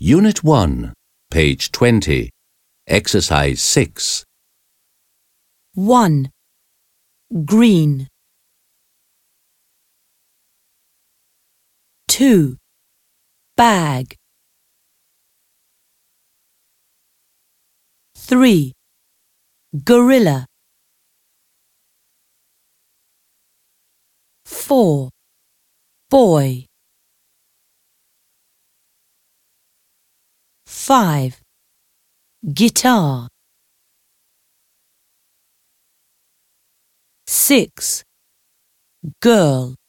Unit 1, page 20, Exercise 6. 1. Green. 2. Bag. 3. Gorilla. 4. Boy. 5. Guitar. 6. Girl.